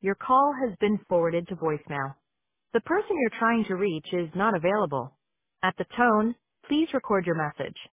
Your call has been forwarded to voicemail. The person you're trying to reach is not available. At the tone, please record your message.